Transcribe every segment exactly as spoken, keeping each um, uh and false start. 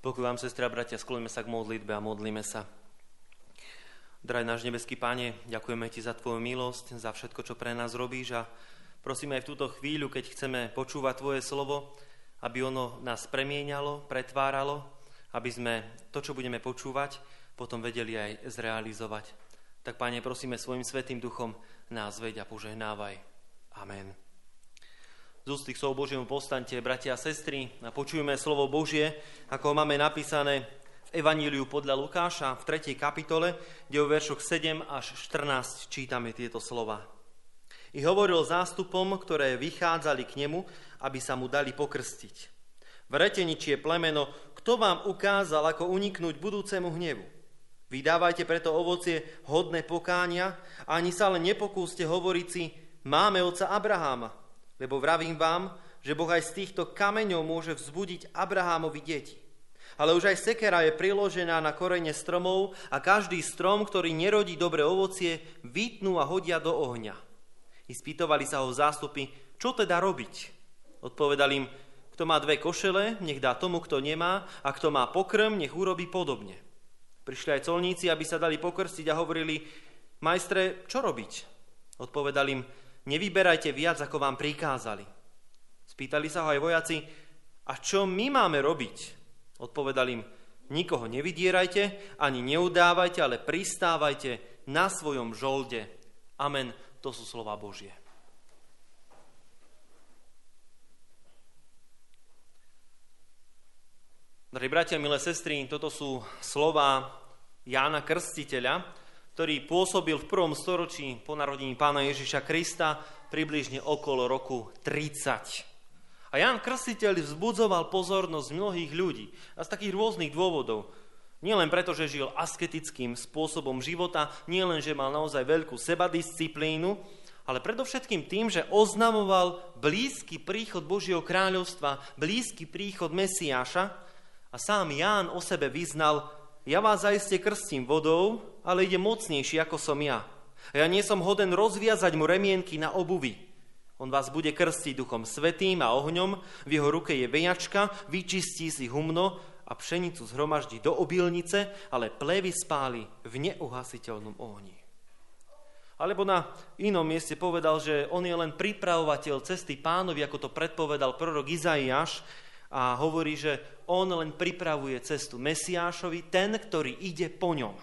Pokoj vám, sestra a bratia, skloňme sa k modlitbe a modlíme sa. Drahý náš nebeský Pane, ďakujeme Ti za Tvoju milosť, za všetko, čo pre nás robíš a prosíme aj v túto chvíľu, keď chceme počúvať Tvoje slovo, aby ono nás premieňalo, pretváralo, aby sme to, čo budeme počúvať, potom vedeli aj zrealizovať. Tak, Pane, prosíme svojim svätým duchom nás veď a požehnávaj. Amen. Z ústých slov Božiemu povstaňte, bratia a sestry, a počujeme slovo Božie, ako ho máme napísané v Evaníliu podľa Lukáša v tretej kapitole, kde o veršoch sedem až štrnásť čítame tieto slova. I hovoril zástupom, ktoré vychádzali k nemu, aby sa mu dali pokrstiť. Vreteničie plemeno, kto vám ukázal, ako uniknúť budúcemu hnevu? Vydávajte preto ovocie hodné pokánia, ani sa len nepokúste hovoriť si, máme otca Abraháma. Lebo vravím vám, že Boh aj z týchto kameňov môže vzbudiť Abrahámovi deti. Ale už aj sekera je priložená na korene stromov a každý strom, ktorý nerodí dobré ovocie, vytnú a hodia do ohňa. I spýtovali sa ho zástupy, čo teda robiť? Odpovedal im, kto má dve košele, nech dá tomu, kto nemá, a kto má pokrm, nech urobí podobne. Prišli aj colníci, aby sa dali pokrstiť a hovorili, majstre, čo robiť? Odpovedal im, nevyberajte viac, ako vám prikázali. Spýtali sa ho aj vojaci, a čo my máme robiť? Odpovedal im, nikoho nevydierajte, ani neudávajte, ale pristávajte na svojom žolde. Amen, to sú slova Božie. Drahí bratia, milé sestry, toto sú slova Jána Krstiteľa, ktorý pôsobil v prvom storočí po narodení Pána Ježiša Krista približne okolo roku tridsať. A Ján Krstiteľ vzbudzoval pozornosť mnohých ľudí a z takých rôznych dôvodov. Nie len preto, že žil asketickým spôsobom života, nie len, že mal naozaj veľkú sebadisciplínu, ale predovšetkým tým, že oznamoval blízky príchod Božieho kráľovstva, blízky príchod Mesiáša a sám Ján o sebe vyznal, ja vás zaiste krstím vodou, ale ide mocnejší ako som ja. Ja nie som hoden rozviazať mu remienky na obuvi. On vás bude krstiť duchom svätým a ohňom, v jeho ruke je vejačka, vyčistí si humno a pšenicu zhromaždí do obilnice, ale plevy spáli v neuhasiteľnom ohni. Alebo na inom mieste povedal, že on je len pripravovateľ cesty Pánovi, ako to predpovedal prorok Izaiáš, a hovorí, že on len pripravuje cestu Mesiášovi, ten, ktorý ide po ňom.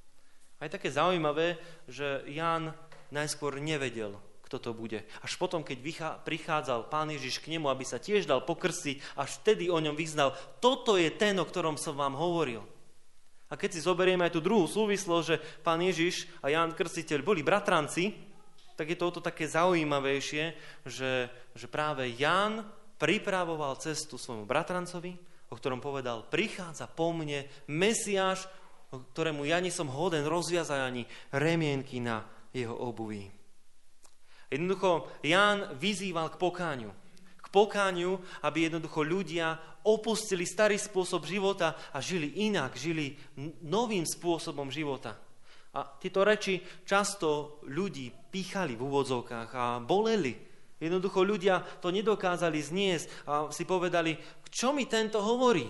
A je také zaujímavé, že Ján najskôr nevedel, kto to bude. Až potom, keď prichádzal Pán Ježiš k nemu, aby sa tiež dal pokrstiť, až vtedy o ňom vyznal, toto je ten, o ktorom som vám hovoril. A keď si zoberieme aj tú druhú súvislosť, že Pán Ježiš a Ján Krstiteľ boli bratranci, tak je to o to také zaujímavejšie, že, že práve Ján pripravoval cestu svojmu bratrancovi, o ktorom povedal, prichádza po mne Mesiáš, ktorému ja nie som hoden rozviazať ani remienky na jeho obuví. Jednoducho, Ján vyzýval k pokániu. K pokániu, aby jednoducho ľudia opustili starý spôsob života a žili inak, žili novým spôsobom života. A tieto reči často ľudí pýchali v úvodzovkách a boleli. Jednoducho ľudia to nedokázali zniesť a si povedali, čo mi tento hovorí?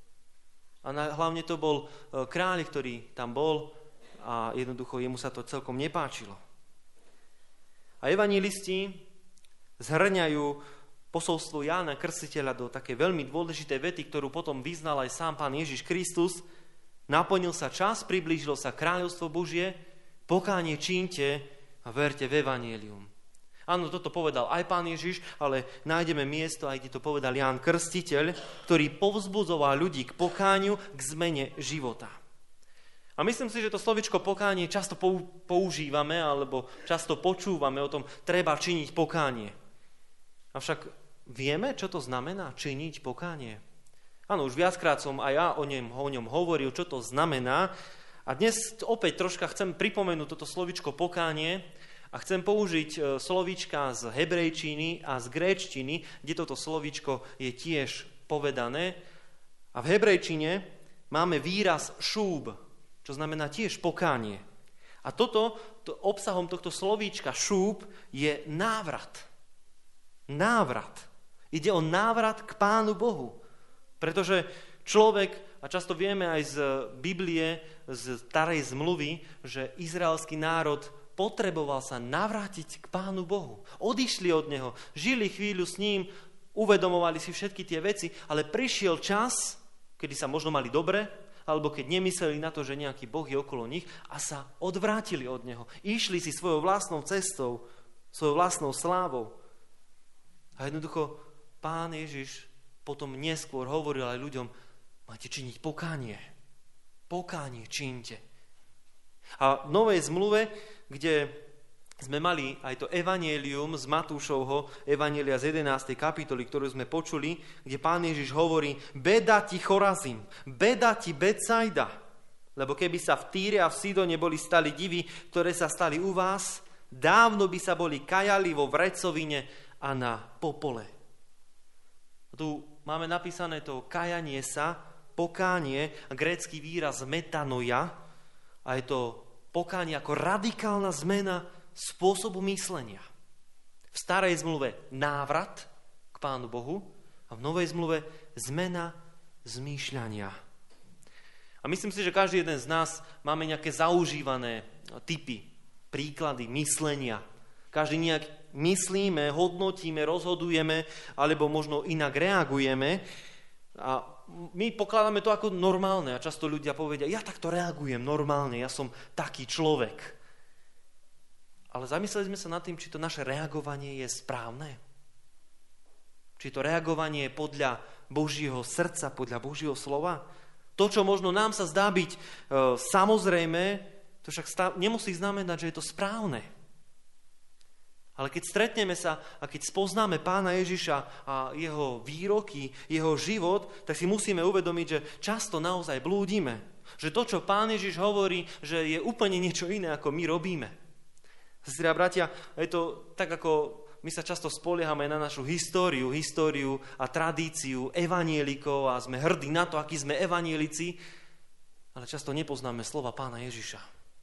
A na, hlavne to bol kráľ, ktorý tam bol a jednoducho jemu sa to celkom nepáčilo. A evanjelisti zhrňajú posolstvo Jána Krstiteľa do také veľmi dôležité vety, ktorú potom vyznal aj sám Pán Ježiš Kristus. Naplnil sa čas, priblížilo sa kráľovstvo Božie, pokánie čínte a verte v evanjelium. Áno, toto povedal aj Pán Ježiš, ale nájdeme miesto, aj kde to povedal Ján Krstiteľ, ktorý povzbudzoval ľudí k pokániu, k zmene života. A myslím si, že to slovičko pokánie často používame, alebo často počúvame o tom, treba činiť pokánie. Avšak vieme, čo to znamená činiť pokánie? Áno, už viackrát som aj ja o ňom, o ňom hovoril, čo to znamená. A dnes opäť troška chcem pripomenúť toto slovičko pokánie, a chcem použiť slovíčka z hebrejčiny a z gréčtiny, kde toto slovíčko je tiež povedané. A v hebrejčine máme výraz šúb, čo znamená tiež pokánie. A toto, to, obsahom tohto slovíčka šúb je návrat. Návrat. Ide o návrat k Pánu Bohu. Pretože Človek, a často vieme aj z Biblie, z starej zmluvy, že izraelský národ potreboval sa navrátiť k Pánu Bohu. Odišli od Neho, žili chvíľu s ním, uvedomovali si všetky tie veci, ale prišiel čas, kedy sa možno mali dobre, alebo keď nemysleli na to, že nejaký Boh je okolo nich a sa odvrátili od Neho. Išli si svojou vlastnou cestou, svojou vlastnou slávou. A jednoducho Pán Ježiš potom neskôr hovoril aj ľuďom, máte činiť pokánie. Pokánie čínte. A v Novej zmluve, kde sme mali aj to evanjelium z Matúšovho evanjelia z jedenástej kapitoly, ktorú sme počuli, kde Pán Ježiš hovorí, beda ti Chorazim, beda ti Betsaida, lebo keby sa v Týre a v Sidone boli stali divy, ktoré sa stali u vás, dávno by sa boli kajali vo vrecovine a na popole. Tu máme napísané to kajanie sa, pokánie, grécky výraz metanoia, a je to pokánie ako radikálna zmena spôsobu myslenia. V starej zmluve návrat k Pánu Bohu a v novej zmluve zmena zmýšľania. A myslím si, že každý jeden z nás máme nejaké zaužívané typy, príklady myslenia. Každý nejak myslíme, hodnotíme, rozhodujeme, alebo možno inak reagujeme. A my pokladáme to ako normálne a často ľudia povedia, ja takto reagujem normálne, ja som taký človek. Ale zamysleli sme sa nad tým, či to naše reagovanie je správne. Či to reagovanie je podľa Božieho srdca, podľa Božieho slova. To, čo možno nám sa zdá byť e, samozrejme, to však stav, nemusí znamenať, že je to správne. Ale keď stretneme sa a keď spoznáme Pána Ježiša a jeho výroky, jeho život, tak si musíme uvedomiť, že často naozaj blúdime. Že to, čo Pán Ježiš hovorí, že je úplne niečo iné, ako my robíme. Sestri a bratia, je to tak, ako my sa často spoliehame na našu históriu, históriu a tradíciu evanielikov a sme hrdí na to, akí sme evanielici, ale často nepoznáme slova Pána Ježiša.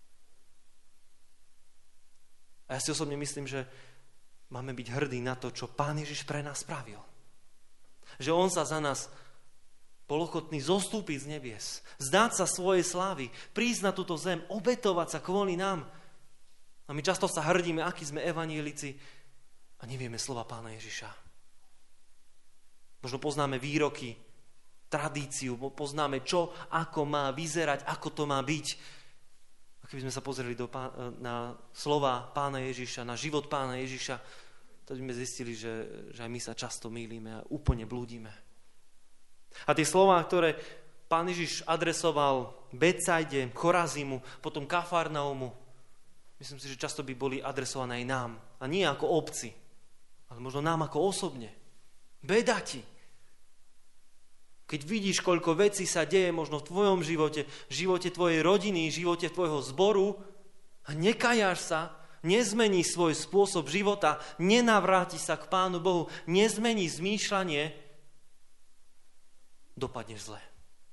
A ja si osobne myslím, že máme byť hrdí na to, čo Pán Ježiš pre nás spravil. Že on sa za nás bol ochotný zostúpiť z nebies, zdáť sa svojej slávy, prísť na túto zem, obetovať sa kvôli nám. A my často sa hrdíme, akí sme evanjelici a nevieme slova Pána Ježiša. Možno poznáme výroky, tradíciu, poznáme čo, ako má vyzerať, ako to má byť. A keby sme sa pozreli do pá- na slova Pána Ježiša, na život Pána Ježiša, to by sme zistili, že, že aj my sa často mýlime a úplne blúdime. A tie slová, ktoré Pán Ježiš adresoval Betsaide, Chorazimu, potom Kafarnaumu, myslím si, že často by boli adresované aj nám. A nie ako obci, ale možno nám ako osobne. Beda ti. Keď vidíš, koľko vecí sa deje možno v tvojom živote, v živote tvojej rodiny, v živote tvojho zboru a nekajáš sa, nezmeníš svoj spôsob života, nenavrátiš sa k Pánu Bohu, nezmeníš zmýšľanie, dopadneš zle.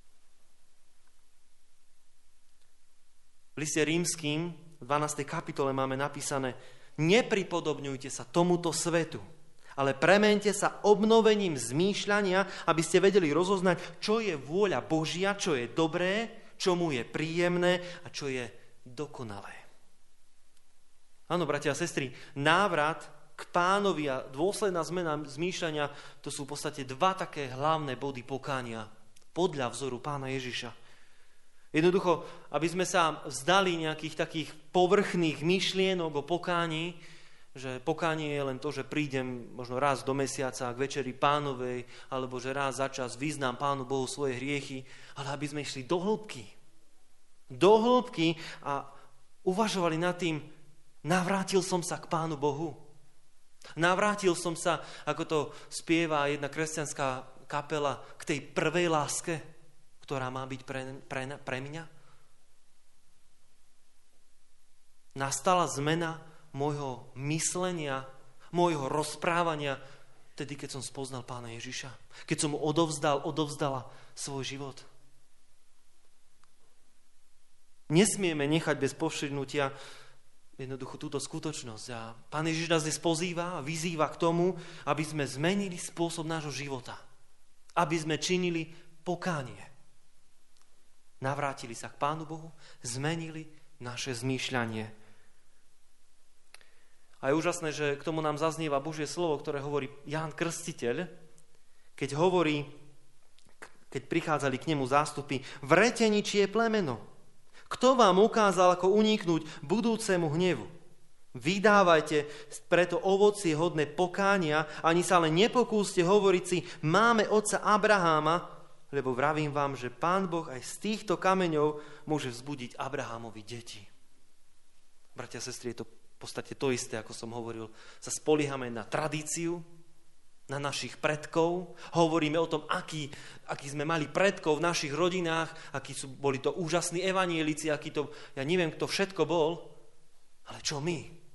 V liste Rímskym v dvanástej kapitole máme napísané: nepripodobňujte sa tomuto svetu, ale premente sa obnovením zmýšľania, aby ste vedeli rozoznať, čo je vôľa Božia, čo je dobré, čo mu je príjemné a čo je dokonalé. Áno, bratia a sestry, návrat k Pánovi a dôsledná zmena zmýšľania, to sú v podstate dva také hlavné body pokánia podľa vzoru Pána Ježiša. Jednoducho, aby sme sa vzdali nejakých takých povrchných myšlienok o pokání, že pokánie je len to, že prídem možno raz do mesiaca k večeri Pánovej, alebo že raz za čas vyznám Pánu Bohu svoje hriechy, ale aby sme išli do hĺbky. Do hĺbky a uvažovali nad tým, navrátil som sa k Pánu Bohu. Navrátil som sa, ako to spieva jedna kresťanská kapela, k tej prvej láske, ktorá má byť pre, pre, pre mňa. Nastala zmena môjho myslenia, môjho rozprávania, tedy keď som spoznal Pána Ježiša. Keď som mu odovzdal, odovzdala svoj život. Nesmieme nechať bez povšimnutia jednoducho túto skutočnosť. A Pán Ježiš nás dnes pozýva a vyzýva k tomu, aby sme zmenili spôsob nášho života. Aby sme činili pokánie. navrátili sa k Pánu Bohu, zmenili naše zmýšľanie. A je úžasné, že k tomu nám zaznieva Božie slovo, ktoré hovorí Ján Krstiteľ, keď hovorí, keď prichádzali k nemu zástupy, vrete ničie plemeno. Kto vám ukázal, ako uniknúť budúcemu hnevu? Vydávajte preto ovocie hodné pokánia, ani sa len nepokúste hovoriť si, máme otca Abraháma, lebo vravím vám, že Pán Boh aj z týchto kameňov môže vzbudiť Abrahámovi deti. Bratia a sestry, je to v podstate to isté, ako som hovoril. Sa spoliehame na tradíciu, na našich predkov. Hovoríme o tom, aký, aký sme mali predkov v našich rodinách, akí sú, boli to úžasní evanielici, aký to, ja neviem, kto všetko bol, ale čo my?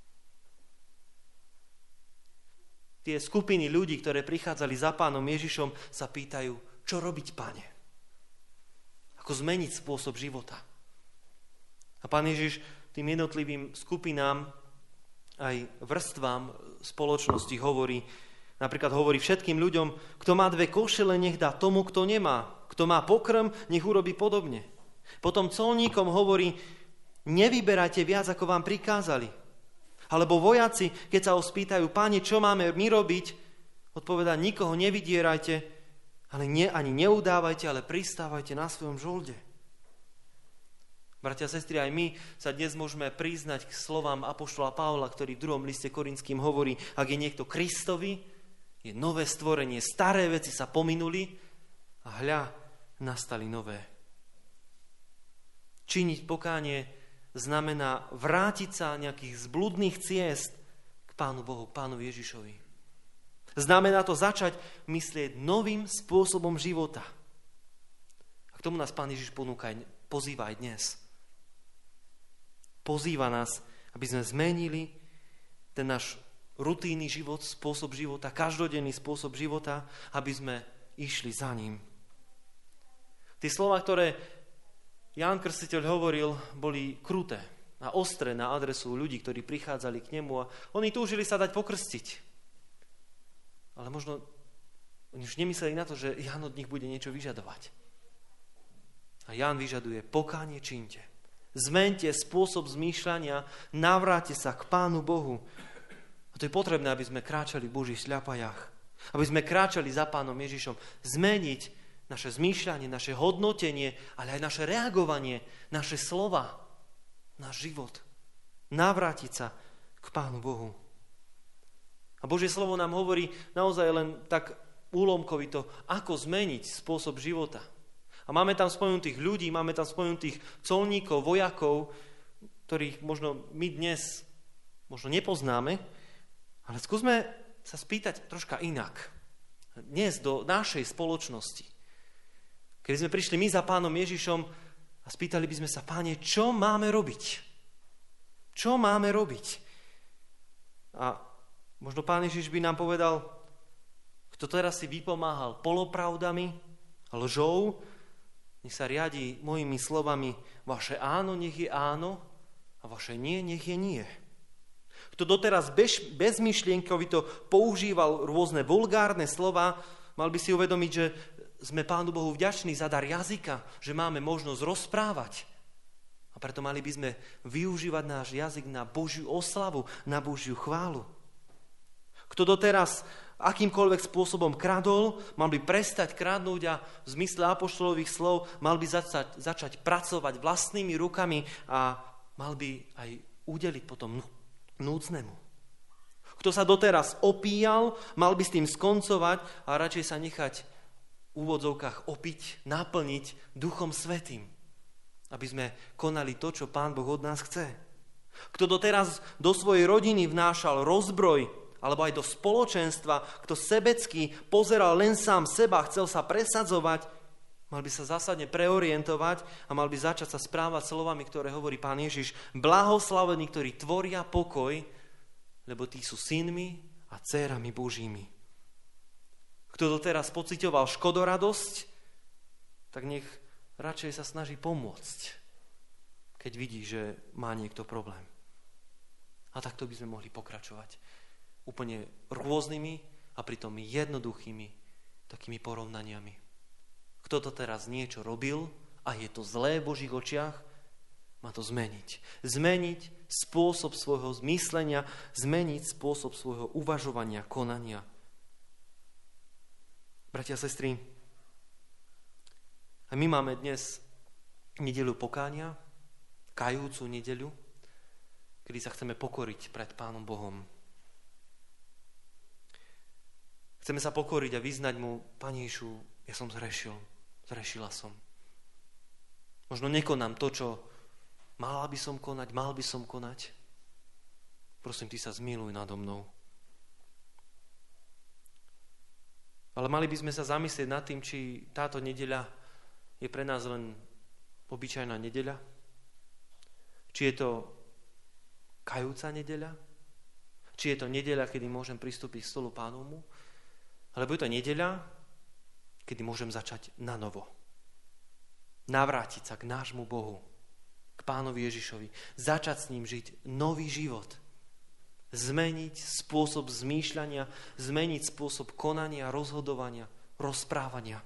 Tie skupiny ľudí, ktoré prichádzali za Pánom Ježišom, sa pýtajú, čo robiť, Pane? Ako zmeniť spôsob života? A Pán Ježiš tým jednotlivým skupinám, aj vrstvám spoločnosti hovorí, napríklad hovorí všetkým ľuďom, kto má dve košele, nech dá tomu, kto nemá. Kto má pokrm, nech urobí podobne. Potom colníkom hovorí, nevyberajte viac, ako vám prikázali. Alebo vojaci, keď sa ho spýtajú, Páne, čo máme my robiť? Odpovedá, nikoho nevydierajte, ale nie, ani neudávajte, ale pristávajte na svojom žolde. Bratia a sestry, aj my sa dnes môžeme priznať k slovám apoštola Pavla, ktorý v druhom liste Korinským hovorí, ak je niekto Kristovi, je nové stvorenie, staré veci sa pominuli a hľa, nastali nové. Činiť pokánie znamená vrátiť sa nejakých zbludných ciest k Pánu Bohu, k Pánu Ježišovi. Znamená to začať myslieť novým spôsobom života. A k tomu nás Pán Ježiš ponúka, pozýva aj dnes. Pozýva nás, aby sme zmenili ten náš rutíny život, spôsob života, každodenný spôsob života, aby sme išli za ním. Tie slova, ktoré Ján Krstiteľ hovoril, boli kruté a ostré na adresu ľudí, ktorí prichádzali k nemu a oni túžili sa dať pokrstiť. Ale možno oni už nemysleli na to, že Ján od nich bude niečo vyžadovať. A Ján vyžaduje, pokánie činte. Zmente spôsob zmýšľania, navráte sa k Pánu Bohu. A to je potrebné, aby sme kráčali v Božích šľapajách. Aby sme kráčali za Pánom Ježišom. Zmeniť naše zmýšľanie, naše hodnotenie, ale aj naše reagovanie, naše slova, náš život. Navrátiť sa k Pánu Bohu. A Božie slovo nám hovorí naozaj len tak úlomkovito, ako zmeniť spôsob života. A máme tam spomenutých ľudí, máme tam spomenutých colníkov, vojakov, ktorých možno my dnes možno nepoznáme, ale skúsme sa spýtať troška inak. Dnes do našej spoločnosti. Keď sme prišli my za Pánom Ježišom a spýtali by sme sa, Páne, čo máme robiť? Čo máme robiť? A možno Pán Ježiš by nám povedal, kto teraz si vypomáhal polopravdami, lžou, nech sa riadi mojimi slovami, vaše áno, nech je áno, a vaše nie, nech je nie. Kto doteraz bez, bezmyšlienkovito používal rôzne vulgárne slova, mal by si uvedomiť, že sme Pánu Bohu vďační za dar jazyka, že máme možnosť rozprávať. A preto mali by sme využívať náš jazyk na Božiu oslavu, na Božiu chválu. Kto doteraz akýmkoľvek spôsobom kradol, mal by prestať kradnúť a v zmysle apoštolových slov mal by začať, začať pracovať vlastnými rukami a mal by aj udeliť potom núdznemu. Kto sa doteraz opíjal, mal by s tým skoncovať a radšej sa nechať v úvodzovkách opiť, naplniť Duchom Svätým, aby sme konali to, čo Pán Boh od nás chce. Kto doteraz do svojej rodiny vnášal rozbroj, alebo aj do spoločenstva, kto sebecky pozeral len sám seba, chcel sa presadzovať, mal by sa zásadne preorientovať a mal by začať sa správať slovami, ktoré hovorí Pán Ježiš. Blahoslavení, ktorí tvoria pokoj, lebo tí sú synmi a dcérami Božími. Kto doteraz pociťoval škodoradosť, tak nech radšej sa snaží pomôcť, keď vidí, že má niekto problém. A takto by sme mohli pokračovať úplne rôznymi a pritom jednoduchými takými porovnaniami. Kto to teraz niečo robil a je to zlé v Božích očiach, má to zmeniť. Zmeniť spôsob svojho zmyslenia, zmeniť spôsob svojho uvažovania, konania. Bratia a sestry, a my máme dnes nedeľu pokánia, kajúcu nedeľu, kedy sa chceme pokoriť pred Pánom Bohom. Chceme sa pokoriť a vyznať mu: Pane Ježišu, ja som zrešil, zrešila som. Možno nekonám to, čo mala by som konať, mal by som konať. Prosím, ty sa zmiluj nado mnou. Ale mali by sme sa zamyslieť nad tým, či táto nedeľa je pre nás len obyčajná nedeľa. Či je to kajúca nedeľa. Či je to nedeľa, kedy môžem pristúpiť k stolu Pánovmu. Alebo je to nedeľa, kedy môžem začať na novo. Navrátiť sa k nášmu Bohu, k Pánovi Ježišovi. Začať s ním žiť nový život. Zmeniť spôsob zmýšľania, zmeniť spôsob konania, rozhodovania, rozprávania.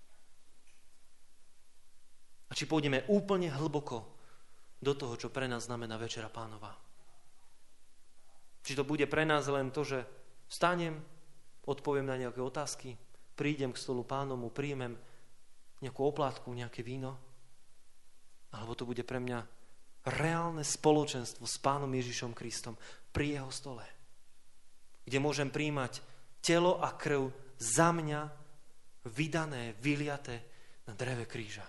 A či pôjdeme úplne hlboko do toho, čo pre nás znamená Večera Pánova. Či to bude pre nás len to, že vstanem, odpoviem na nejaké otázky, prídem k stolu Pánomu, príjmem nejakú oplátku, nejaké víno, alebo to bude pre mňa reálne spoločenstvo s Pánom Ježišom Kristom pri jeho stole, kde môžem príjmať telo a krv za mňa vydané, vyliaté na dreve kríža.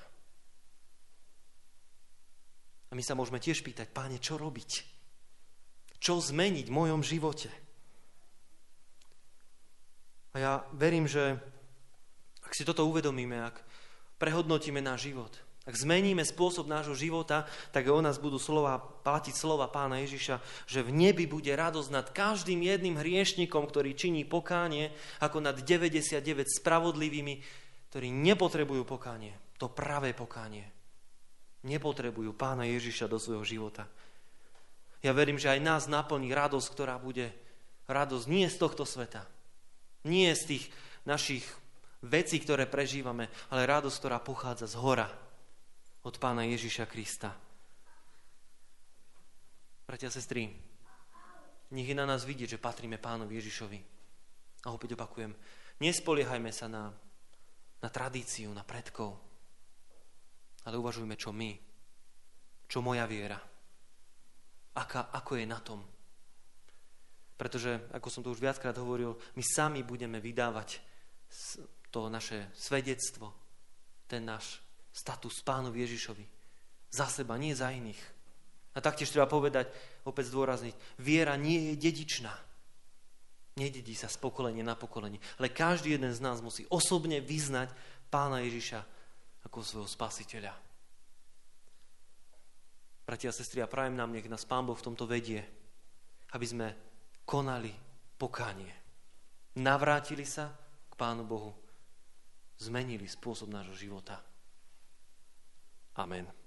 A my sa môžeme tiež pýtať: Páne, čo robiť? Čo zmeniť v mojom živote? A ja verím, že ak si toto uvedomíme, ak prehodnotíme náš život, ak zmeníme spôsob nášho života, tak o nás budú slova, platiť slova Pána Ježiša, že v nebi bude radosť nad každým jedným hriešnikom, ktorý činí pokánie, ako nad deväťdesiatdeväť spravodlivými, ktorí nepotrebujú pokánie, to pravé pokánie. Nepotrebujú Pána Ježiša do svojho života. Ja verím, že aj nás naplní radosť, ktorá bude radosť nie z tohto sveta, nie z tých našich vecí, ktoré prežívame, ale radosť, ktorá pochádza z hora, od Pána Ježiša Krista. Bratia a sestry, nech je na nás vidieť, že patríme Pánovi Ježišovi. A opäť opakujem, nespoliehajme sa na, na tradíciu, na predkov, ale uvažujme, čo my, čo moja viera, aká, ako je na tom. Pretože, ako som to už viackrát hovoril, my sami budeme vydávať to naše svedectvo, ten náš status Pánovi Ježišovi. Za seba, nie za iných. A taktiež treba povedať, opäť zdôrazniť, viera nie je dedičná. Nededí sa z pokolenia na pokolenie. Ale každý jeden z nás musí osobne vyznať Pána Ježiša ako svojho spasiteľa. Bratia a sestry, a prajem nám, nech nás Pán Boh v tomto vedie, aby sme konali pokánie. Navrátili sa k Pánu Bohu. Zmenili spôsob nášho života. Amen.